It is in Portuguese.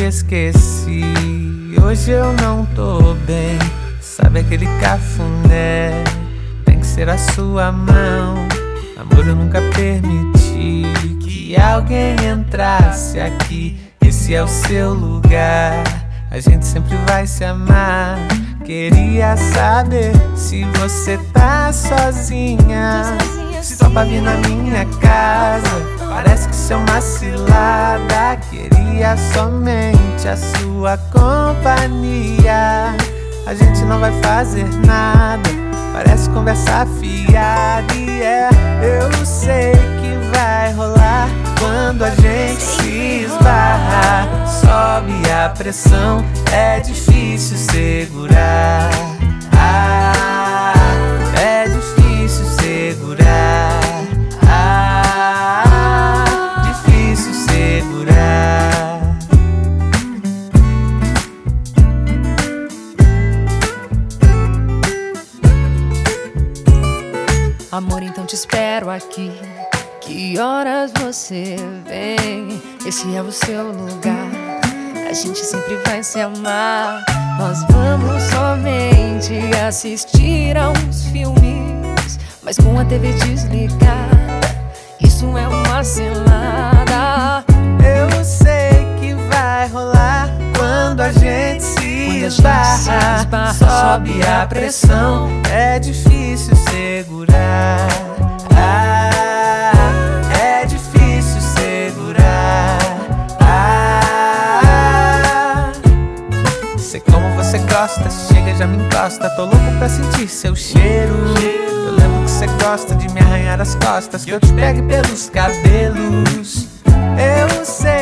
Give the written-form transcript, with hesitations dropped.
esqueci. Hoje eu não tô bem. Sabe aquele cafuné? Tem que ser a sua mão. Amor, eu nunca permiti que alguém entrasse aqui. Esse é o seu lugar. A gente sempre vai se amar. Queria saber se você tá sozinha. Se topa vir na minha casa. Parece que isso é uma cilada. Queria somente a sua companhia. A gente não vai fazer nada. Parece conversa fiada. E eu sei que vai rolar quando a gente se esbarrar. Sobe a pressão, é difícil segurar. É difícil segurar. Difícil segurar. Amor, então te espero aqui. Que horas você vem? Esse é o seu lugar. A gente sempre vai se amar. Nós vamos somente assistir a uns filmes, mas com a TV desligada. Isso é uma cilada. Eu sei que vai rolar quando a gente se esbarra. Sobe a pressão, é difícil segurar. É difícil segurar. Sei como você gosta, chega já me encosta. Tô louco pra sentir seu cheiro. Eu lembro que você gosta de me arranhar as costas, que eu te pegue pelos cabelos. Eu sei